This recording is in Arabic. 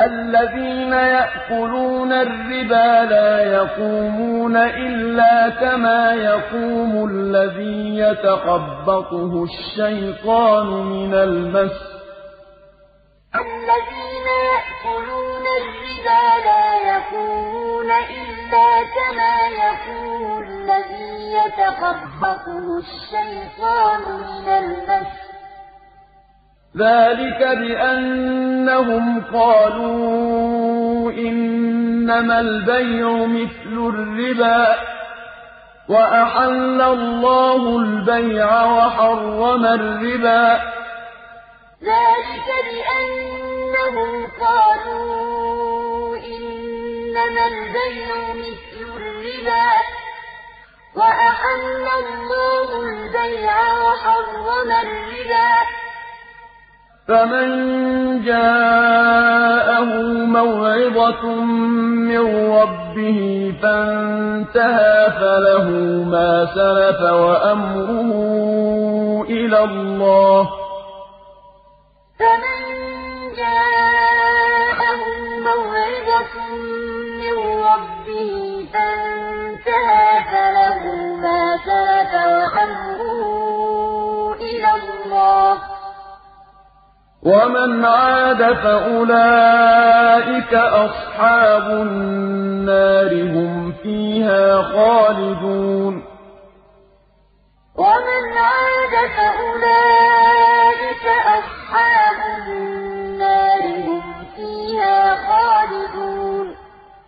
الذين يأكلون الربا لا يقومون إلا كما يقوم الذي يتخبطه الشيطان من المس. الذين يأكلون الربا لا يقومون إلا كما يقوم الذي يتخبطه الشيطان من المس. ذلك بأنهم قالوا إنما البيع مثل الربا وأحل الله البيع وحرم الربا. ذلك بأنهم قالوا إنما البيع مثل الربا وأحل الله البيع وحرم الربا. فمن جاءه موعظة من ربه فانتهى فله ما سلف وأمره إلى الله. فمن جاءه موعظة من ربه فانتهى فله ما سلف وأمره إلى الله. ومن عاد فأولئك أصحاب النار هم فيها خالدون. ومن عاد فأولئك أصحاب النار هم فيها خالدون.